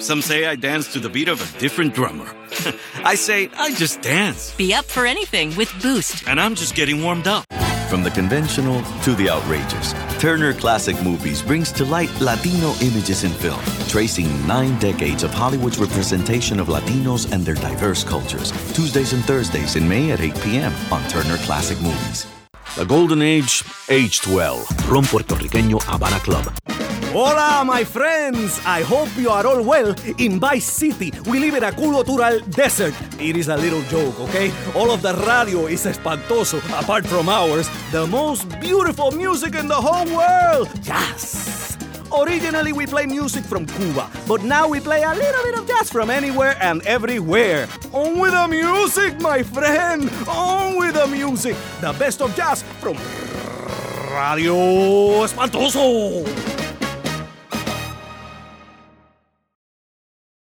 Some say I dance to the beat of a different drummer. I say I just dance. Be up for anything with Boost. And I'm just getting warmed up. From the conventional to the outrageous, Turner Classic Movies brings to light Latino images in film, tracing 9 decades of Hollywood's representation of Latinos and their diverse cultures. Tuesdays and Thursdays in May at 8 p.m. on Turner Classic Movies. The Golden Age, aged well. Ron puertorriqueño Habana Club. Hola, my friends! I hope you are all well. In Vice City, we live in a cultural desert. It is a little joke, okay? All of the radio is espantoso, apart from ours. The most beautiful music in the whole world! Jazz! Originally, we play music from Cuba, but now we play a little bit of jazz from anywhere and everywhere. On with the music, my friend! On with the music! The best of jazz from Radio Espantoso!